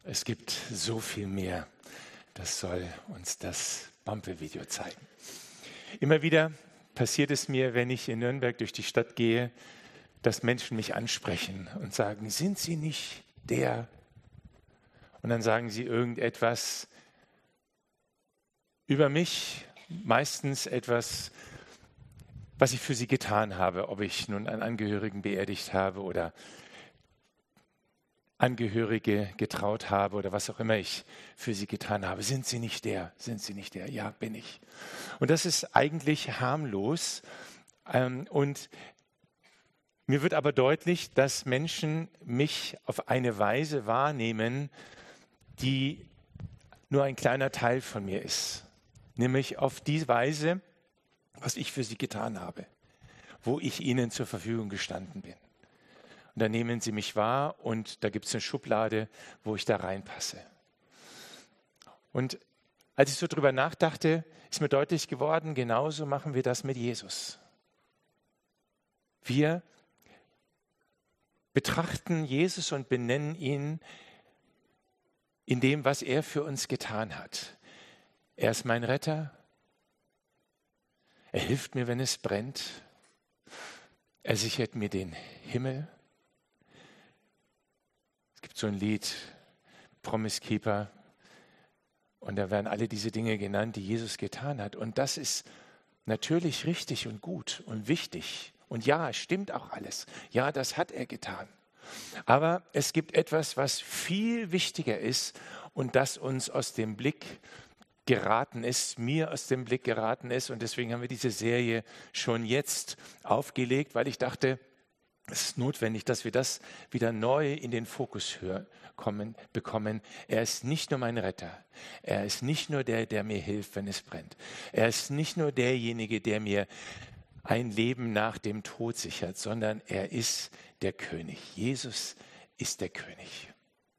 Es gibt so viel mehr. Das soll uns das Bumble-Video zeigen. Immer wieder passiert es mir, wenn ich in Nürnberg durch die Stadt gehe, dass Menschen mich ansprechen und sagen, sind Sie nicht der? Und dann sagen sie irgendetwas über mich, meistens etwas, was ich für sie getan habe, ob ich nun einen Angehörigen beerdigt habe oder Angehörige getraut habe oder was auch immer ich für sie getan habe. Sind Sie nicht der? Sind Sie nicht der? Ja, bin ich. Und das ist eigentlich harmlos. Und mir wird aber deutlich, dass Menschen mich auf eine Weise wahrnehmen, die nur ein kleiner Teil von mir ist. Nämlich auf die Weise, was ich für sie getan habe, wo ich ihnen zur Verfügung gestanden bin. Und dann nehmen sie mich wahr und da gibt es eine Schublade, wo ich da reinpasse. Und als ich so drüber nachdachte, ist mir deutlich geworden, genauso machen wir das mit Jesus. Wir betrachten Jesus und benennen ihn in dem, was er für uns getan hat. Er ist mein Retter. Er hilft mir, wenn es brennt. Er sichert mir den Himmel. Es gibt so ein Lied, Promise Keeper, und da werden alle diese Dinge genannt, die Jesus getan hat. Und das ist natürlich richtig und gut und wichtig. Und ja, es stimmt auch alles. Ja, das hat er getan. Aber es gibt etwas, was viel wichtiger ist und das uns aus dem Blick geraten ist, mir aus dem Blick geraten ist. Und deswegen haben wir diese Serie schon jetzt aufgelegt, weil ich dachte, es ist notwendig, dass wir das wieder neu in den Fokus bekommen. Er ist nicht nur mein Retter. Er ist nicht nur der, der mir hilft, wenn es brennt. Er ist nicht nur derjenige, der mir ein Leben nach dem Tod sichert, sondern er ist der König. Jesus ist der König.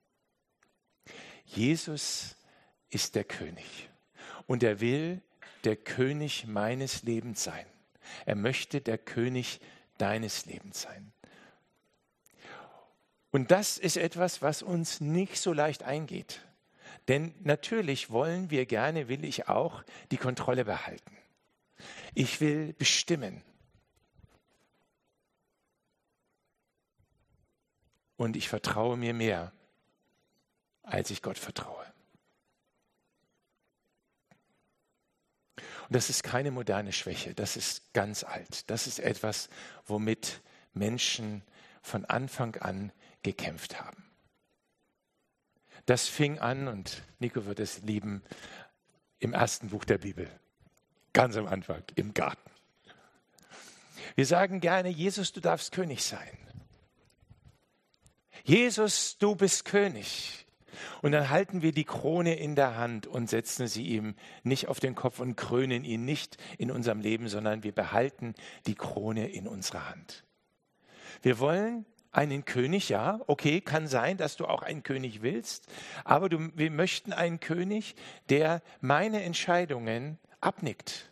Jesus ist der König. Und er will der König meines Lebens sein. Er möchte der König deines Lebens sein. Und das ist etwas, was uns nicht so leicht eingeht. Denn natürlich will ich auch die Kontrolle behalten. Ich will bestimmen. Und ich vertraue mir mehr, als ich Gott vertraue. Und das ist keine moderne Schwäche, das ist ganz alt. Das ist etwas, womit Menschen von Anfang an gekämpft haben. Das fing an, und Nico wird es lieben, im ersten Buch der Bibel. Ganz am Anfang, im Garten. Wir sagen gerne, Jesus, du darfst König sein. Jesus, du bist König. Und dann halten wir die Krone in der Hand und setzen sie ihm nicht auf den Kopf und krönen ihn nicht in unserem Leben, sondern wir behalten die Krone in unserer Hand. Wir wollen einen König, ja, okay, kann sein, dass du auch einen König willst, aber wir möchten einen König, der meine Entscheidungen abnickt.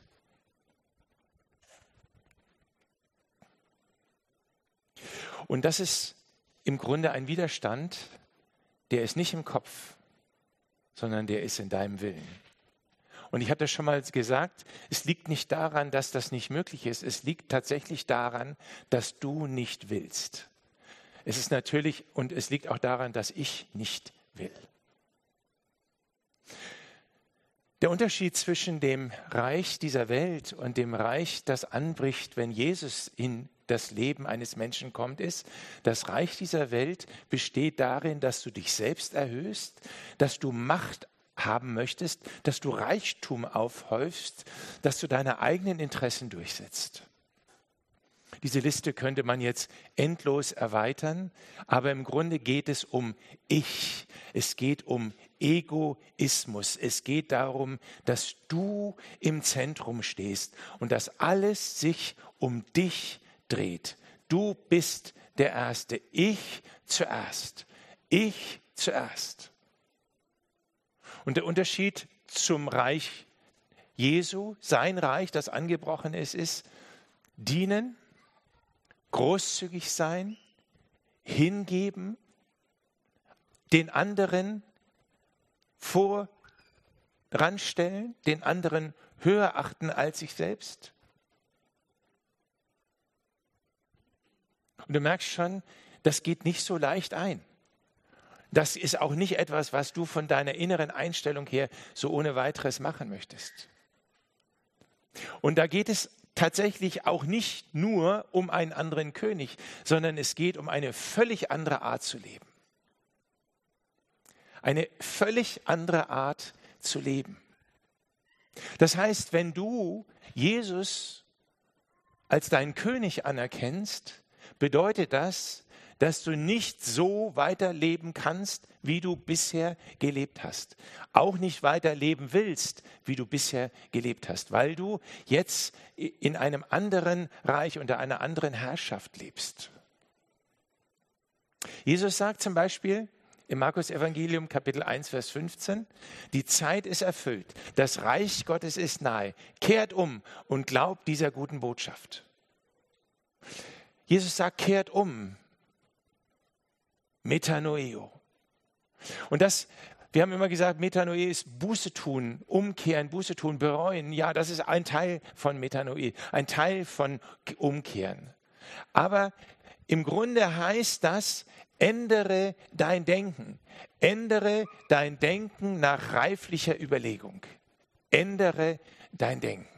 Und das ist im Grunde ein Widerstand, der ist nicht im Kopf, sondern der ist in deinem Willen. Und ich habe das schon mal gesagt, es liegt nicht daran, dass das nicht möglich ist, es liegt tatsächlich daran, dass du nicht willst. Es ist natürlich, und es liegt auch daran, dass ich nicht will. Der Unterschied zwischen dem Reich dieser Welt und dem Reich, das anbricht, wenn Jesus in das Leben eines Menschen kommt, ist, das Reich dieser Welt besteht darin, dass du dich selbst erhöhst, dass du Macht haben möchtest, dass du Reichtum aufhäufst, dass du deine eigenen Interessen durchsetzt. Diese Liste könnte man jetzt endlos erweitern, aber im Grunde geht es um Ich. Es geht um Egoismus. Es geht darum, dass du im Zentrum stehst und dass alles sich um dich dreht. Du bist der Erste. Ich zuerst. Ich zuerst. Und der Unterschied zum Reich Jesu, sein Reich, das angebrochen ist, ist dienen, großzügig sein, hingeben, den anderen voranstellen, den anderen höher achten als sich selbst? Und du merkst schon, das geht nicht so leicht ein. Das ist auch nicht etwas, was du von deiner inneren Einstellung her so ohne weiteres machen möchtest. Und da geht es tatsächlich auch nicht nur um einen anderen König, sondern es geht um eine völlig andere Art zu leben. Eine völlig andere Art zu leben. Das heißt, wenn du Jesus als deinen König anerkennst, bedeutet das, dass du nicht so weiterleben kannst, wie du bisher gelebt hast. Auch nicht weiterleben willst, wie du bisher gelebt hast, weil du jetzt in einem anderen Reich, unter einer anderen Herrschaft lebst. Jesus sagt zum Beispiel im Markus-Evangelium Kapitel 1, Vers 15, die Zeit ist erfüllt, das Reich Gottes ist nahe, kehrt um und glaubt dieser guten Botschaft. Jesus sagt, kehrt um. Metanoeo. Und wir haben immer gesagt, Metanoe ist Buße tun, umkehren, Buße tun, bereuen. Ja, das ist ein Teil von Metanoe, ein Teil von Umkehren. Aber im Grunde heißt das, ändere dein Denken. Ändere dein Denken nach reiflicher Überlegung. Ändere dein Denken.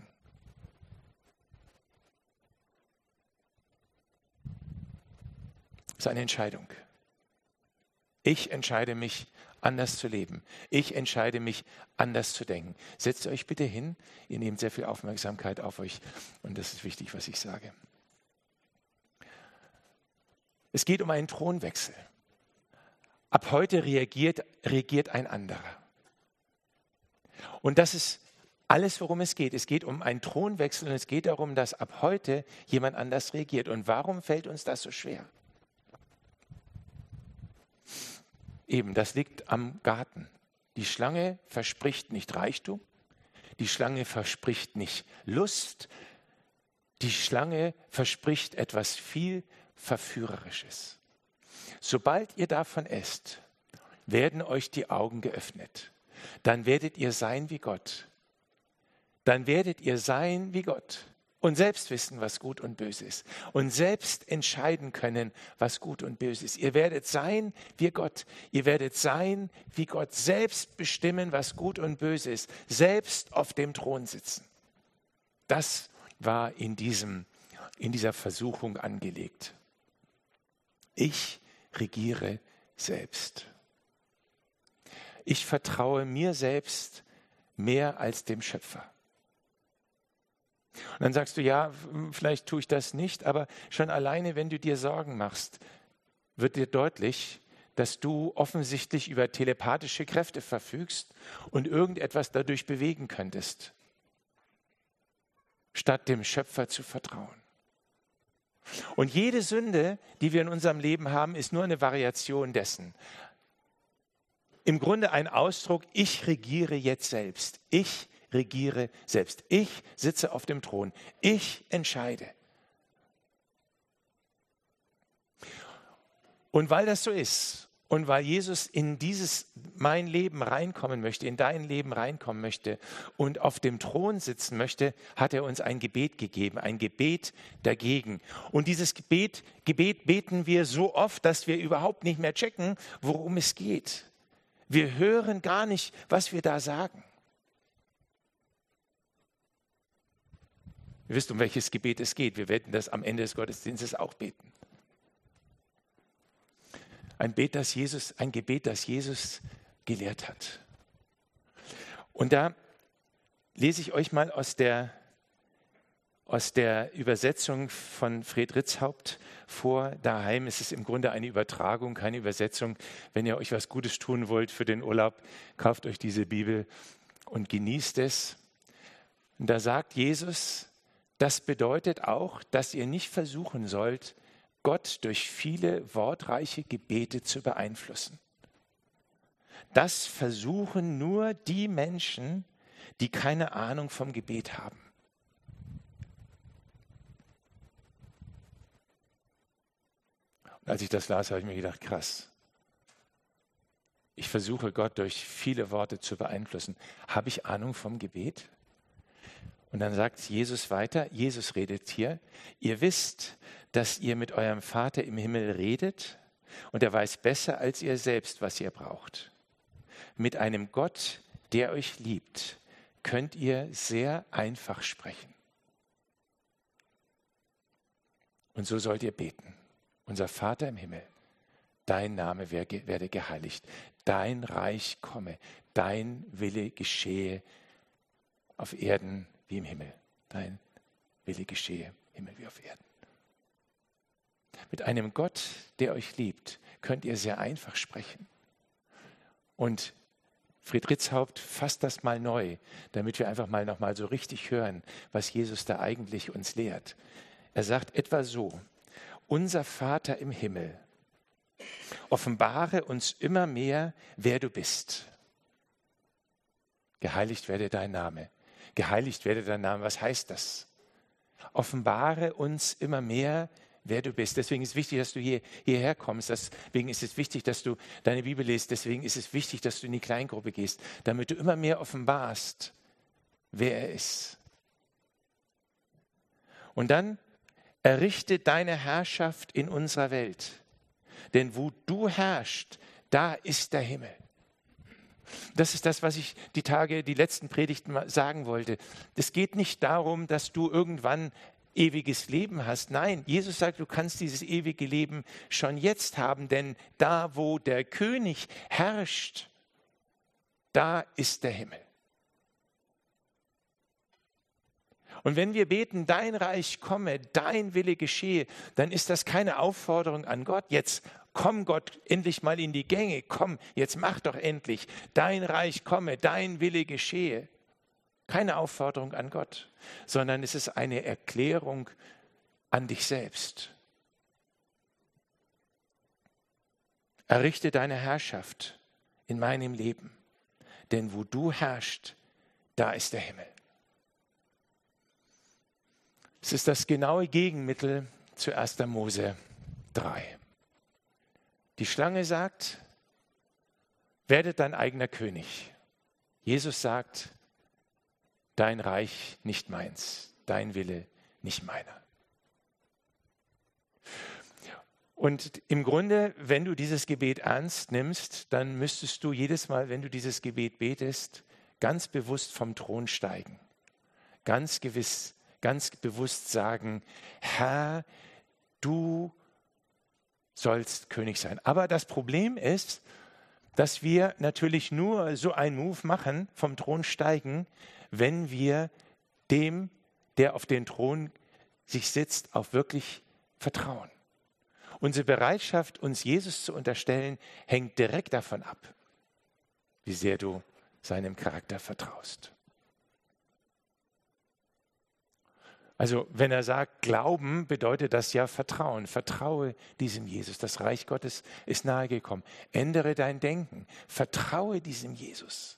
Das ist eine Entscheidung. Ich entscheide mich, anders zu leben. Ich entscheide mich, anders zu denken. Setzt euch bitte hin. Ihr nehmt sehr viel Aufmerksamkeit auf euch. Und das ist wichtig, was ich sage. Es geht um einen Thronwechsel. Ab heute regiert ein anderer. Und das ist alles, worum es geht. Es geht um einen Thronwechsel und es geht darum, dass ab heute jemand anders regiert. Und warum fällt uns das so schwer? Eben, das liegt am Garten. Die Schlange verspricht nicht Reichtum, die Schlange verspricht nicht Lust, die Schlange verspricht etwas viel Verführerisches. Sobald ihr davon esst, werden euch die Augen geöffnet. Dann werdet ihr sein wie Gott. Dann werdet ihr sein wie Gott. Und selbst wissen, was gut und böse ist. Und selbst entscheiden können, was gut und böse ist. Ihr werdet sein wie Gott. Ihr werdet sein wie Gott. Selbst bestimmen, was gut und böse ist. Selbst auf dem Thron sitzen. Das war in dieser Versuchung angelegt. Ich regiere selbst. Ich vertraue mir selbst mehr als dem Schöpfer. Und dann sagst du, ja, vielleicht tue ich das nicht, aber schon alleine, wenn du dir Sorgen machst, wird dir deutlich, dass du offensichtlich über telepathische Kräfte verfügst und irgendetwas dadurch bewegen könntest, statt dem Schöpfer zu vertrauen. Und jede Sünde, die wir in unserem Leben haben, ist nur eine Variation dessen. Im Grunde ein Ausdruck, ich regiere jetzt selbst. Ich regiere selbst. Ich sitze auf dem Thron. Ich entscheide. Und weil das so ist und weil Jesus in mein Leben reinkommen möchte, in dein Leben reinkommen möchte und auf dem Thron sitzen möchte, hat er uns ein Gebet gegeben, ein Gebet dagegen. Und dieses Gebet beten wir so oft, dass wir überhaupt nicht mehr checken, worum es geht. Wir hören gar nicht, was wir da sagen. Ihr wisst, um welches Gebet es geht. Wir werden das am Ende des Gottesdienstes auch beten. Ein Gebet, das Jesus gelehrt hat. Und da lese ich euch mal aus der Übersetzung von Fred Ritzhaupt vor. Daheim ist es im Grunde eine Übertragung, keine Übersetzung. Wenn ihr euch was Gutes tun wollt für den Urlaub, kauft euch diese Bibel und genießt es. Und da sagt Jesus, das bedeutet auch, dass ihr nicht versuchen sollt, Gott durch viele wortreiche Gebete zu beeinflussen. Das versuchen nur die Menschen, die keine Ahnung vom Gebet haben. Und als ich das las, habe ich mir gedacht, krass. ich versuche Gott durch viele Worte zu beeinflussen. Habe ich Ahnung vom Gebet? Und dann sagt Jesus weiter, Jesus redet hier, ihr wisst, dass ihr mit eurem Vater im Himmel redet und er weiß besser als ihr selbst, was ihr braucht. Mit einem Gott, der euch liebt, könnt ihr sehr einfach sprechen. Und so sollt ihr beten. Unser Vater im Himmel, dein Name werde geheiligt, dein Reich komme, dein Wille geschehe auf Erden wie im Himmel. Dein Wille geschehe im Himmel wie auf Erden. Mit einem Gott, der euch liebt, könnt ihr sehr einfach sprechen. Und Friedrichshaupt fasst das mal neu, damit wir einfach mal nochmal so richtig hören, was Jesus da eigentlich uns lehrt. Er sagt etwa so, unser Vater im Himmel, offenbare uns immer mehr, wer du bist. Geheiligt werde dein Name. Geheiligt werde dein Name. Was heißt das? Offenbare uns immer mehr, wer du bist. Deswegen ist es wichtig, dass du hierher kommst. Deswegen ist es wichtig, dass du deine Bibel liest. Deswegen ist es wichtig, dass du in die Kleingruppe gehst, damit du immer mehr offenbarst, wer er ist. Und dann errichte deine Herrschaft in unserer Welt. Denn wo du herrschst, da ist der Himmel. Das ist das, was ich die letzten Predigten mal sagen wollte. Es geht nicht darum, dass du irgendwann ewiges Leben hast. Nein, Jesus sagt, du kannst dieses ewige Leben schon jetzt haben, denn da, wo der König herrscht, da ist der Himmel. Und wenn wir beten, dein Reich komme, dein Wille geschehe, dann ist das keine Aufforderung an Gott. Jetzt komm Gott endlich mal in die Gänge, komm, jetzt mach doch endlich, dein Reich komme, dein Wille geschehe. Keine Aufforderung an Gott, sondern es ist eine Erklärung an dich selbst. Errichte deine Herrschaft in meinem Leben, denn wo du herrschst, da ist der Himmel. Es ist das genaue Gegenmittel zu 1. Mose 3. Die Schlange sagt, werde dein eigener König. Jesus sagt, dein Reich nicht meins, dein Wille nicht meiner. Und im Grunde, wenn du dieses Gebet ernst nimmst, dann müsstest du jedes Mal, wenn du dieses Gebet betest, ganz bewusst vom Thron steigen. Ganz bewusst sagen, Herr, du sollst König sein. Aber das Problem ist, dass wir natürlich nur so einen Move machen, vom Thron steigen, wenn wir dem, der auf den Thron sich sitzt, auch wirklich vertrauen. Unsere Bereitschaft, uns Jesus zu unterstellen, hängt direkt davon ab, wie sehr du seinem Charakter vertraust. Also wenn er sagt, Glauben, bedeutet das ja Vertrauen. Vertraue diesem Jesus. Das Reich Gottes ist nahe gekommen. Ändere dein Denken. Vertraue diesem Jesus.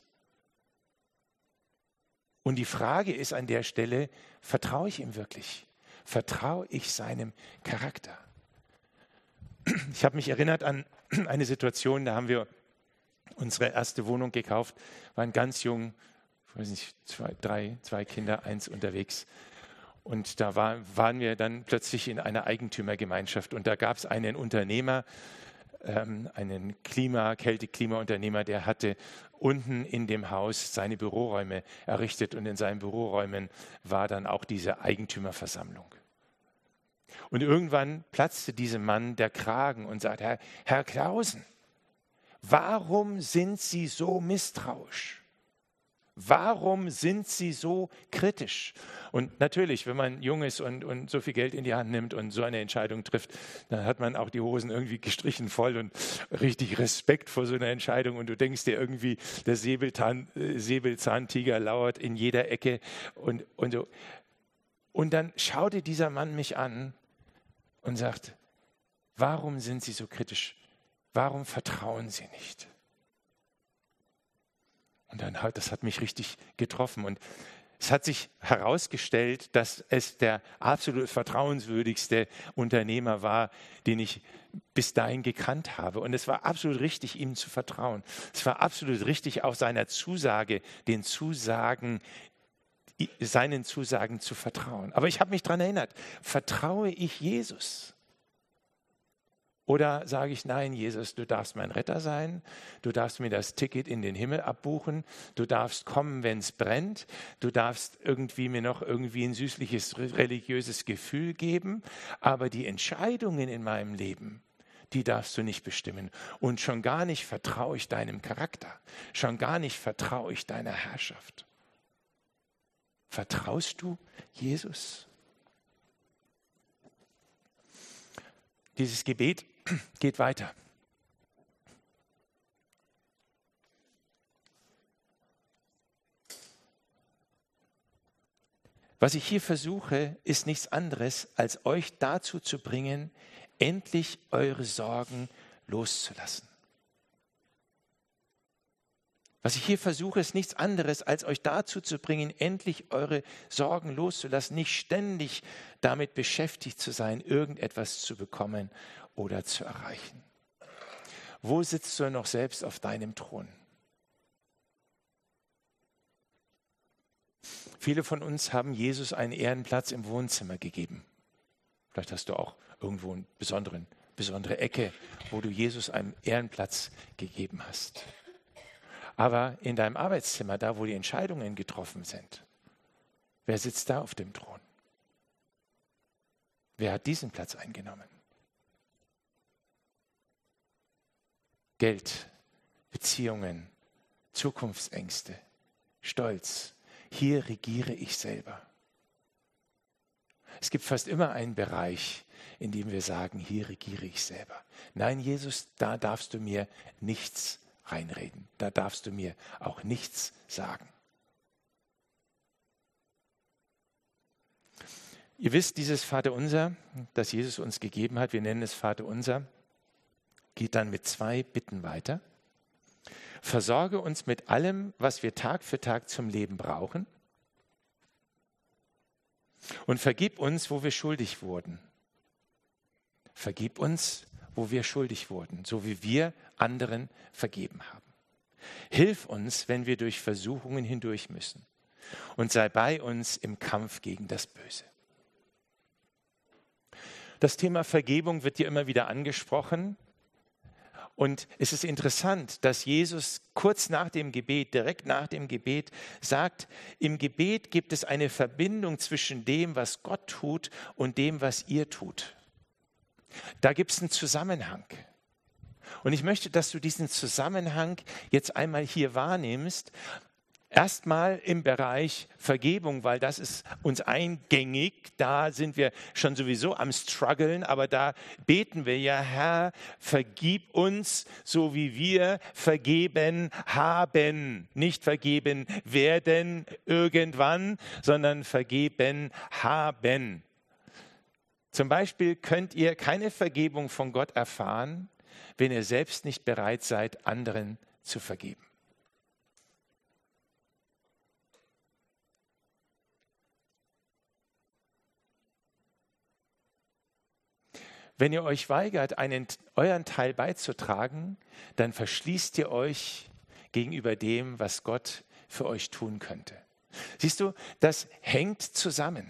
Und die Frage ist an der Stelle, vertraue ich ihm wirklich? Vertraue ich seinem Charakter? Ich habe mich erinnert an eine Situation, da haben wir unsere erste Wohnung gekauft, waren ganz jung, ich weiß nicht, zwei Kinder, eins unterwegs. Und da waren wir dann plötzlich in einer Eigentümergemeinschaft und da gab es einen Unternehmer, einen Kälte-Klima-Unternehmer, der hatte unten in dem Haus seine Büroräume errichtet und in seinen Büroräumen war dann auch diese Eigentümerversammlung. Und irgendwann platzte diesem Mann der Kragen und sagte, Herr Clausen, warum sind Sie so misstrauisch? Warum sind Sie so kritisch? Und natürlich, wenn man jung ist und so viel Geld in die Hand nimmt und so eine Entscheidung trifft, dann hat man auch die Hosen irgendwie gestrichen voll und richtig Respekt vor so einer Entscheidung. Und du denkst dir irgendwie, der Säbelzahntiger lauert in jeder Ecke. Und so. Und dann schaute dieser Mann mich an und sagt, warum sind Sie so kritisch? Warum vertrauen Sie nicht? Und dann das hat mich richtig getroffen. Und Es hat sich herausgestellt, dass es der absolut vertrauenswürdigste Unternehmer war, den ich bis dahin gekannt habe. Und es war absolut richtig, ihm zu vertrauen. Es war absolut richtig, auch seiner Zusage, seinen Zusagen zu vertrauen. Aber ich habe mich daran erinnert, vertraue ich Jesus? Oder sage ich, nein, Jesus, du darfst mein Retter sein, du darfst mir das Ticket in den Himmel abbuchen, du darfst kommen, wenn es brennt, du darfst mir noch ein süßliches religiöses Gefühl geben, aber die Entscheidungen in meinem Leben, die darfst du nicht bestimmen. Und schon gar nicht vertraue ich deinem Charakter, schon gar nicht vertraue ich deiner Herrschaft. Vertraust du Jesus? Dieses Gebet geht weiter. Was ich hier versuche, ist nichts anderes, als euch dazu zu bringen, endlich eure Sorgen loszulassen. Was ich hier versuche, ist nichts anderes, als euch dazu zu bringen, endlich eure Sorgen loszulassen, nicht ständig damit beschäftigt zu sein, irgendetwas zu bekommen oder zu erreichen. Wo sitzt du noch selbst auf deinem Thron? Viele von uns haben Jesus einen Ehrenplatz im Wohnzimmer gegeben. Vielleicht hast du auch irgendwo eine besondere Ecke, wo du Jesus einen Ehrenplatz gegeben hast. Aber in deinem Arbeitszimmer, da wo die Entscheidungen getroffen sind, wer sitzt da auf dem Thron? Wer hat diesen Platz eingenommen? Geld, Beziehungen, Zukunftsängste, Stolz. Hier regiere ich selber. Es gibt fast immer einen Bereich, in dem wir sagen, hier regiere ich selber. Nein, Jesus, da darfst du mir nichts reinreden. Da darfst du mir auch nichts sagen. Ihr wisst, dieses Vaterunser, das Jesus uns gegeben hat, wir nennen es Vaterunser, geht dann mit 2 Bitten weiter. Versorge uns mit allem, was wir Tag für Tag zum Leben brauchen. Und vergib uns, wo wir schuldig wurden. Vergib uns, wo wir schuldig wurden, so wie wir anderen vergeben haben. Hilf uns, wenn wir durch Versuchungen hindurch müssen. Und sei bei uns im Kampf gegen das Böse. Das Thema Vergebung wird hier immer wieder angesprochen. Und es ist interessant, dass Jesus kurz nach dem Gebet, direkt nach dem Gebet sagt, im Gebet gibt es eine Verbindung zwischen dem, was Gott tut und dem, was ihr tut. Da gibt es einen Zusammenhang. Und ich möchte, dass du diesen Zusammenhang jetzt einmal hier wahrnimmst. Erstmal im Bereich Vergebung, weil das ist uns eingängig, da sind wir schon sowieso am struggeln, aber da beten wir ja, Herr, vergib uns, so wie wir vergeben haben. Nicht vergeben werden irgendwann, sondern vergeben haben. Zum Beispiel könnt ihr keine Vergebung von Gott erfahren, wenn ihr selbst nicht bereit seid, anderen zu vergeben. Wenn ihr euch weigert, euren Teil beizutragen, dann verschließt ihr euch gegenüber dem, was Gott für euch tun könnte. Siehst du, das hängt zusammen.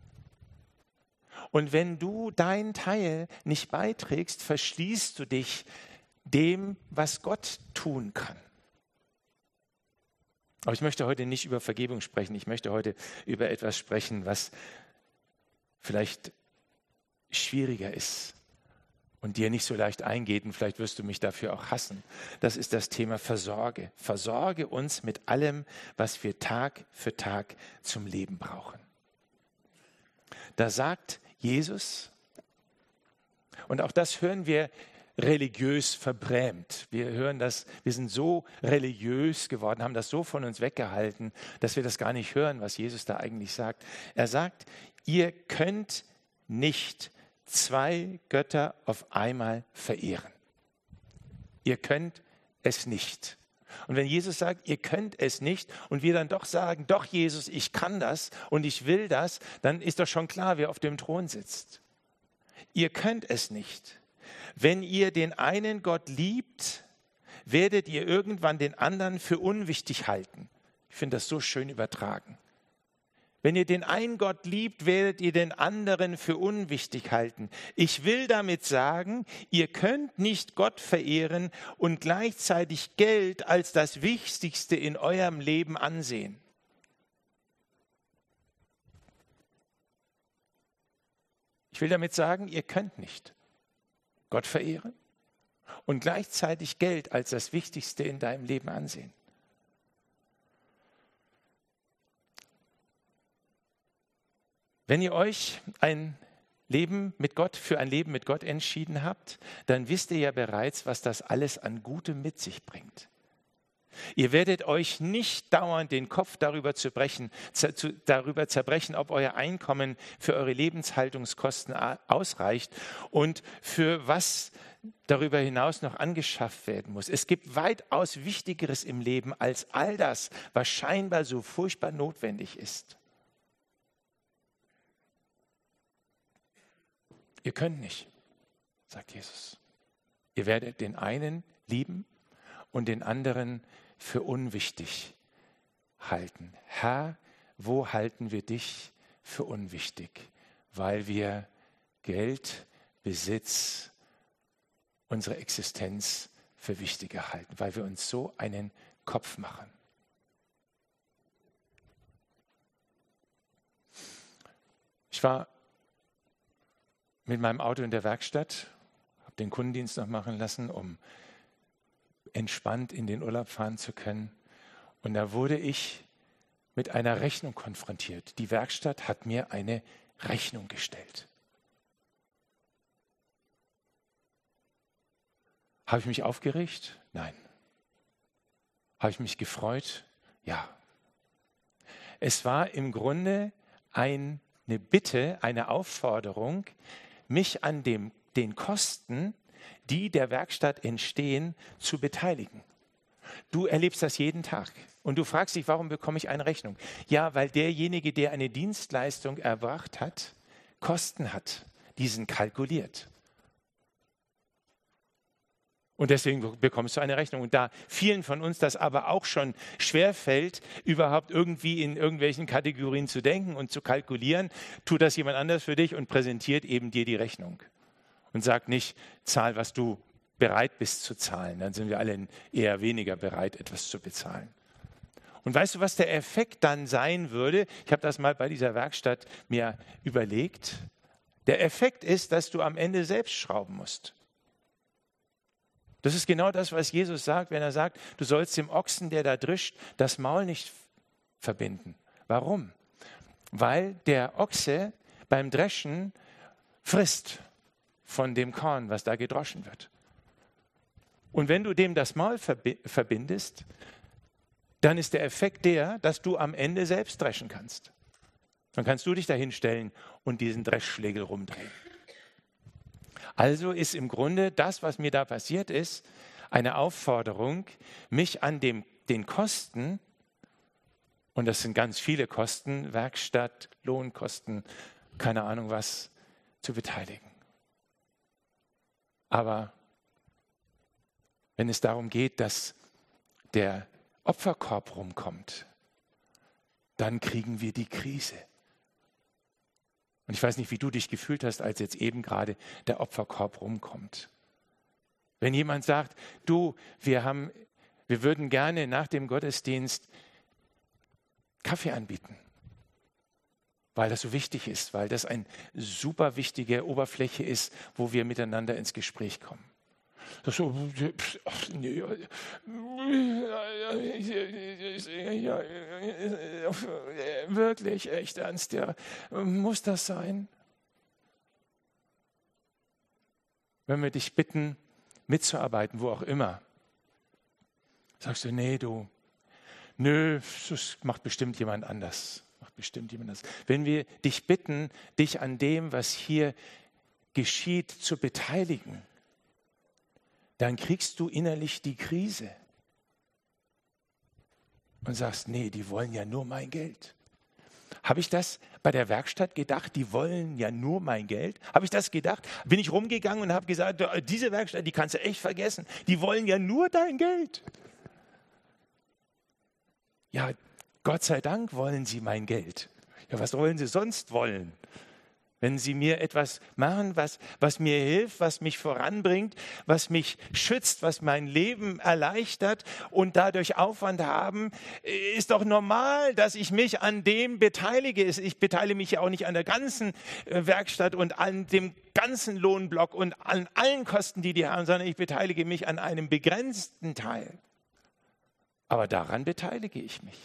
Und wenn du deinen Teil nicht beiträgst, verschließt du dich dem, was Gott tun kann. Aber ich möchte heute nicht über Vergebung sprechen. Ich möchte heute über etwas sprechen, was vielleicht schwieriger ist und dir nicht so leicht eingeht, und vielleicht wirst du mich dafür auch hassen. Das ist das Thema Versorge. Versorge uns mit allem, was wir Tag für Tag zum Leben brauchen. Da sagt Jesus, und auch das hören wir religiös verbrämt. Wir hören das, wir sind so religiös geworden, haben das so von uns weggehalten, dass wir das gar nicht hören, was Jesus da eigentlich sagt. Er sagt, ihr könnt nicht 2 Götter auf einmal verehren. Ihr könnt es nicht. Und wenn Jesus sagt, ihr könnt es nicht und wir dann doch sagen, doch Jesus, ich kann das und ich will das, dann ist doch schon klar, wer auf dem Thron sitzt. Ihr könnt es nicht. Wenn ihr den einen Gott liebt, werdet ihr irgendwann den anderen für unwichtig halten. Ich finde das so schön übertragen. Wenn ihr den einen Gott liebt, werdet ihr den anderen für unwichtig halten. Ich will damit sagen, ihr könnt nicht Gott verehren und gleichzeitig Geld als das Wichtigste in eurem Leben ansehen. Ich will damit sagen, ihr könnt nicht Gott verehren und gleichzeitig Geld als das Wichtigste in deinem Leben ansehen. Wenn ihr euch für ein Leben mit Gott entschieden habt, dann wisst ihr ja bereits, was das alles an Gutem mit sich bringt. Ihr werdet euch nicht dauernd den Kopf darüber zerbrechen, ob euer Einkommen für eure Lebenshaltungskosten ausreicht und für was darüber hinaus noch angeschafft werden muss. Es gibt weitaus Wichtigeres im Leben als all das, was scheinbar so furchtbar notwendig ist. Ihr könnt nicht, sagt Jesus. Ihr werdet den einen lieben und den anderen für unwichtig halten. Herr, wo halten wir dich für unwichtig? Weil wir Geld, Besitz, unsere Existenz für wichtiger halten, weil wir uns so einen Kopf machen. Ich war mit meinem Auto in der Werkstatt, habe den Kundendienst noch machen lassen, um entspannt in den Urlaub fahren zu können. Und da wurde ich mit einer Rechnung konfrontiert. Die Werkstatt hat mir eine Rechnung gestellt. Habe ich mich aufgeregt? Nein. Habe ich mich gefreut? Ja. Es war im Grunde eine Bitte, eine Aufforderung, mich an den Kosten, die der Werkstatt entstehen, zu beteiligen. Du erlebst das jeden Tag und du fragst dich, warum bekomme ich eine Rechnung? Ja, weil derjenige, der eine Dienstleistung erbracht hat, Kosten hat, die sind kalkuliert. Und deswegen bekommst du eine Rechnung. Und da vielen von uns das aber auch schon schwerfällt, überhaupt irgendwie in irgendwelchen Kategorien zu denken und zu kalkulieren, tut das jemand anders für dich und präsentiert eben dir die Rechnung. Und sagt nicht, zahl, was du bereit bist zu zahlen. Dann sind wir alle eher weniger bereit, etwas zu bezahlen. Und weißt du, was der Effekt dann sein würde? Ich habe das mal bei dieser Werkstatt mir überlegt. Der Effekt ist, dass du am Ende selbst schrauben musst. Das ist genau das, was Jesus sagt, wenn er sagt, du sollst dem Ochsen, der da drischt, das Maul nicht verbinden. Warum? Weil der Ochse beim Dreschen frisst von dem Korn, was da gedroschen wird. Und wenn du dem das Maul verbindest, dann ist der Effekt der, dass du am Ende selbst dreschen kannst. Dann kannst du dich dahin stellen und diesen Dreschschlegel rumdrehen. Also ist im Grunde das, was mir da passiert ist, eine Aufforderung, mich an den Kosten, und das sind ganz viele Kosten, Werkstatt, Lohnkosten, keine Ahnung was, zu beteiligen. Aber wenn es darum geht, dass der Opferkorb rumkommt, dann kriegen wir die Krise. Und ich weiß nicht, wie du dich gefühlt hast, als jetzt eben gerade der Opferkorb rumkommt. Wenn jemand sagt, du, wir würden gerne nach dem Gottesdienst Kaffee anbieten, weil das so wichtig ist, weil das eine super wichtige Oberfläche ist, wo wir miteinander ins Gespräch kommen. Das so, wirklich, echt ernst, ja, muss das sein? Wenn wir dich bitten, mitzuarbeiten, wo auch immer, sagst du, nö, das macht bestimmt jemand anders. Wenn wir dich bitten, dich an dem, was hier geschieht, zu beteiligen, dann kriegst du innerlich die Krise. und sagst, nee, die wollen ja nur mein Geld. Habe ich das bei der Werkstatt gedacht, die wollen ja nur mein Geld? Habe ich das gedacht? Bin ich rumgegangen und habe gesagt, diese Werkstatt, die kannst du echt vergessen, die wollen ja nur dein Geld. Ja, Gott sei Dank wollen sie mein Geld. Ja, was wollen sie sonst wollen? Wenn sie mir etwas machen, was mir hilft, was mich voranbringt, was mich schützt, was mein Leben erleichtert und dadurch Aufwand haben, ist doch normal, dass ich mich an dem beteilige. Ich beteilige mich ja auch nicht an der ganzen Werkstatt und an dem ganzen Lohnblock und an allen Kosten, die die haben, sondern ich beteilige mich an einem begrenzten Teil. Aber daran beteilige ich mich.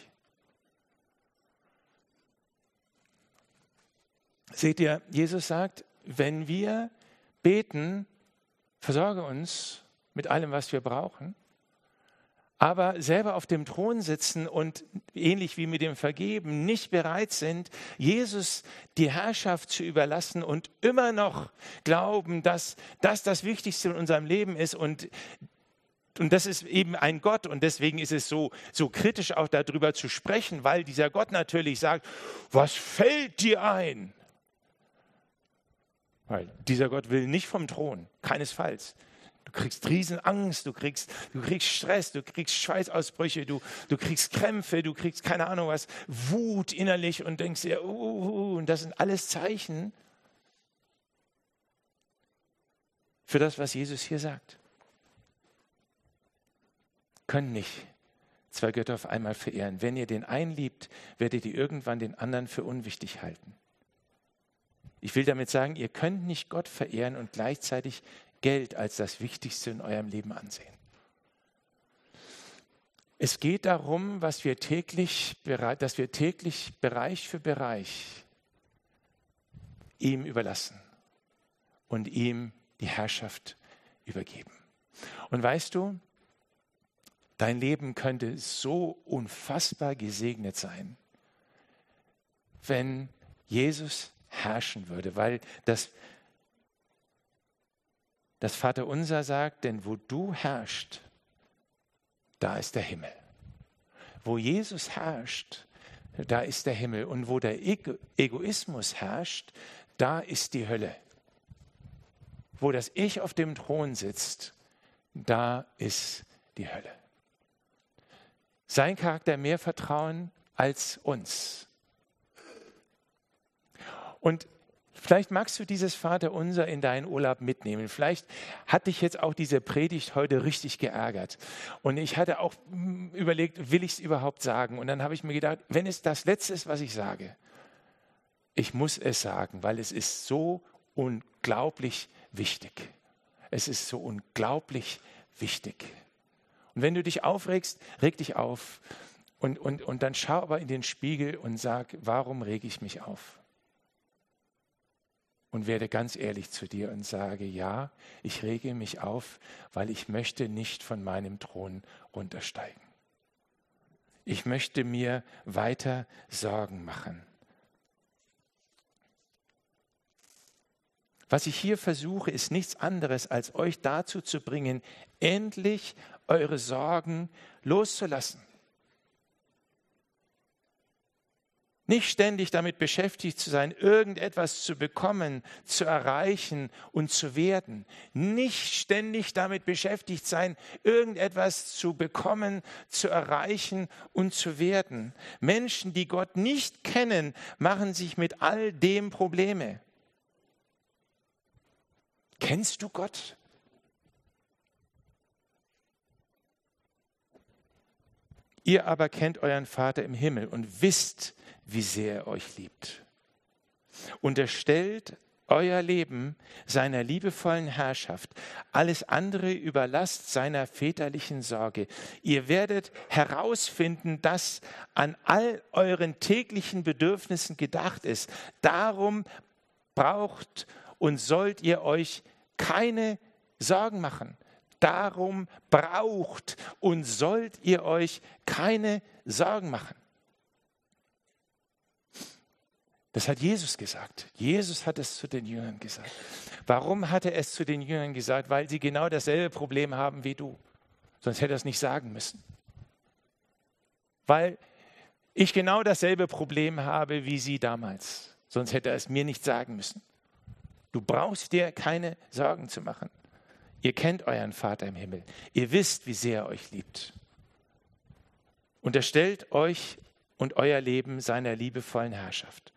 Seht ihr, Jesus sagt, wenn wir beten, versorge uns mit allem, was wir brauchen, aber selber auf dem Thron sitzen und ähnlich wie mit dem Vergeben nicht bereit sind, Jesus die Herrschaft zu überlassen und immer noch glauben, dass das Wichtigste in unserem Leben ist und das ist eben ein Gott und deswegen ist es so kritisch auch darüber zu sprechen, weil dieser Gott natürlich sagt, was fällt dir ein? Weil dieser Gott will nicht vom Thron, keinesfalls. Du kriegst Riesenangst, du kriegst Stress, du kriegst Schweißausbrüche, du kriegst Krämpfe, du kriegst keine Ahnung was, Wut innerlich und denkst dir, und das sind alles Zeichen für das, was Jesus hier sagt. Können nicht zwei Götter auf einmal verehren. Wenn ihr den einen liebt, werdet ihr irgendwann den anderen für unwichtig halten. Ich will damit sagen, ihr könnt nicht Gott verehren und gleichzeitig Geld als das Wichtigste in eurem Leben ansehen. Es geht darum, dass wir täglich Bereich für Bereich ihm überlassen und ihm die Herrschaft übergeben. Und weißt du, dein Leben könnte so unfassbar gesegnet sein, wenn Jesus herrschen würde, weil das Vaterunser sagt, denn wo du herrschst, da ist der Himmel. Wo Jesus herrscht, da ist der Himmel. Und wo der Egoismus herrscht, da ist die Hölle. Wo das Ich auf dem Thron sitzt, da ist die Hölle. Sein Charakter mehr Vertrauen als uns. Und vielleicht magst du dieses Vaterunser in deinen Urlaub mitnehmen. Vielleicht hat dich jetzt auch diese Predigt heute richtig geärgert. Und ich hatte auch überlegt, will ich es überhaupt sagen? Und dann habe ich mir gedacht, wenn es das Letzte ist, was ich sage, ich muss es sagen, weil es ist so unglaublich wichtig. Es ist so unglaublich wichtig. Und wenn du dich aufregst, reg dich auf. Und dann schau aber in den Spiegel und sag, warum rege ich mich auf? Und werde ganz ehrlich zu dir und sage, ja, ich rege mich auf, weil ich möchte nicht von meinem Thron runtersteigen. Ich möchte mir weiter Sorgen machen. Was ich hier versuche, ist nichts anderes, als euch dazu zu bringen, endlich eure Sorgen loszulassen. Nicht ständig damit beschäftigt zu sein, irgendetwas zu bekommen, zu erreichen und zu werden. Nicht ständig damit beschäftigt sein, irgendetwas zu bekommen, zu erreichen und zu werden. Menschen, die Gott nicht kennen, machen sich mit all dem Probleme. Kennst du Gott? Ihr aber kennt euren Vater im Himmel und wisst, wie sehr er euch liebt. Unterstellt euer Leben seiner liebevollen Herrschaft. Alles andere überlasst seiner väterlichen Sorge. Ihr werdet herausfinden, dass an all euren täglichen Bedürfnissen gedacht ist. Darum braucht und sollt ihr euch keine Sorgen machen. Darum braucht und sollt ihr euch keine Sorgen machen. Das hat Jesus gesagt. Jesus hat es zu den Jüngern gesagt. Warum hat er es zu den Jüngern gesagt? Weil sie genau dasselbe Problem haben wie du. Sonst hätte er es nicht sagen müssen. weil ich genau dasselbe Problem habe wie Sie damals. Sonst hätte er es mir nicht sagen müssen. Du brauchst dir keine Sorgen zu machen. Ihr kennt euren Vater im Himmel. Ihr wisst, wie sehr er euch liebt. Unterstellt euch und euer Leben seiner liebevollen Herrschaft.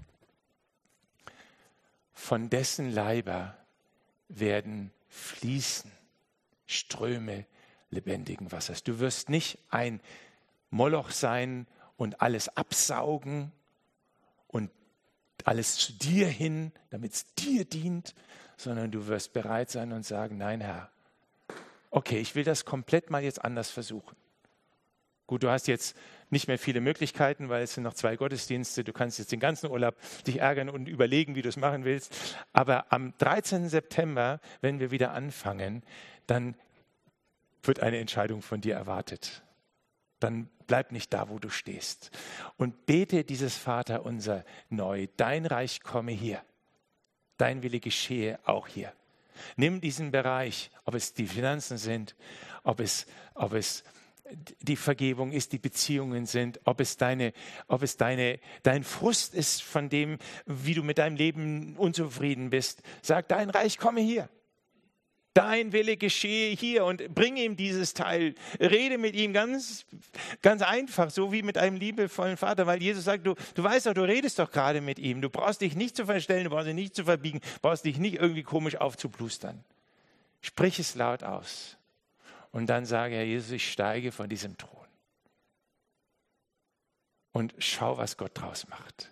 Von dessen Leiber werden fließen Ströme lebendigen Wassers. Du wirst nicht ein Moloch sein und alles absaugen und alles zu dir hin, damit es dir dient, sondern du wirst bereit sein und sagen, nein, Herr, okay, ich will das komplett mal jetzt anders versuchen. Gut, du hast jetzt nicht mehr viele Möglichkeiten, weil es sind noch 2 Gottesdienste. Du kannst jetzt den ganzen Urlaub dich ärgern und überlegen, wie du es machen willst. Aber am 13. September, wenn wir wieder anfangen, dann wird eine Entscheidung von dir erwartet. Dann bleib nicht da, wo du stehst. Und bete dieses Vaterunser neu. Dein Reich komme hier. Dein Wille geschehe auch hier. Nimm diesen Bereich, ob es die Finanzen sind, ob es die Vergebung ist, die Beziehungen sind, ob es dein Frust ist von dem, wie du mit deinem Leben unzufrieden bist. Sag, dein Reich komme hier. Dein Wille geschehe hier und bring ihm dieses Teil. Rede mit ihm ganz, ganz einfach, so wie mit einem liebevollen Vater, weil Jesus sagt, du weißt doch, du redest doch gerade mit ihm. Du brauchst dich nicht zu verstellen, du brauchst dich nicht zu verbiegen, brauchst dich nicht irgendwie komisch aufzuplustern. Sprich es laut aus. Und dann sage, Herr Jesus, ich steige von diesem Thron. Und schau, was Gott draus macht.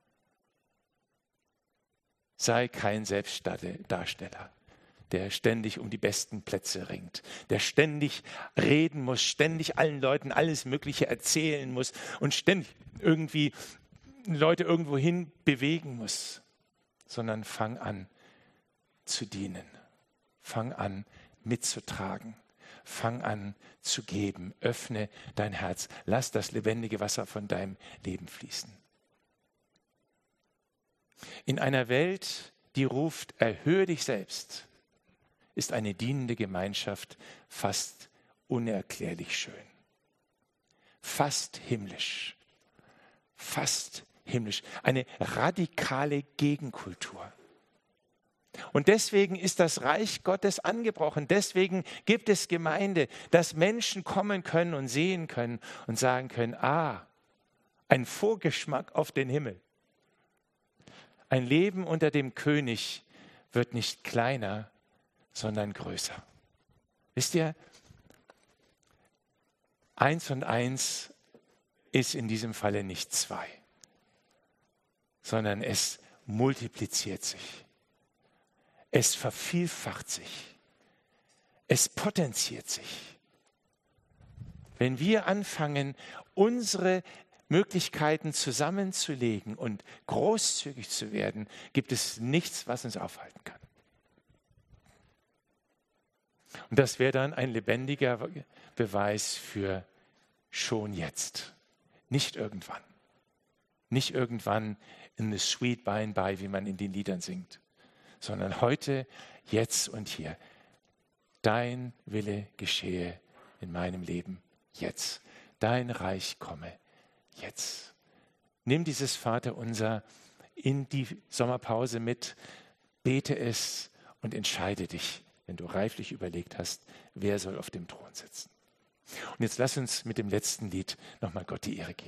Sei kein Selbstdarsteller, der ständig um die besten Plätze ringt, der ständig reden muss, ständig allen Leuten alles Mögliche erzählen muss und ständig irgendwie Leute irgendwo hin bewegen muss, sondern fang an zu dienen, fang an mitzutragen, fang an zu geben, öffne dein Herz, lass das lebendige Wasser von deinem Leben fließen. In einer Welt, die ruft, erhöhe dich selbst, ist eine dienende Gemeinschaft fast unerklärlich schön. Fast himmlisch. Fast himmlisch. Eine radikale Gegenkultur. Und deswegen ist das Reich Gottes angebrochen. Deswegen gibt es Gemeinde, dass Menschen kommen können und sehen können und sagen können, ein Vorgeschmack auf den Himmel. Ein Leben unter dem König wird nicht kleiner, sondern größer. Wisst ihr, 1 und 1 ist in diesem Falle nicht 2, sondern es multipliziert sich. Es vervielfacht sich. Es potenziert sich. Wenn wir anfangen, unsere Möglichkeiten zusammenzulegen und großzügig zu werden, gibt es nichts, was uns aufhalten kann. Und das wäre dann ein lebendiger Beweis für schon jetzt. Nicht irgendwann. Nicht irgendwann in the sweet by and by, wie man in den Liedern singt. Sondern heute, jetzt und hier. Dein Wille geschehe in meinem Leben jetzt. Dein Reich komme jetzt. Nimm dieses Vaterunser in die Sommerpause mit, bete es und entscheide dich, wenn du reiflich überlegt hast, wer soll auf dem Thron sitzen. Und jetzt lass uns mit dem letzten Lied nochmal Gott die Ehre geben.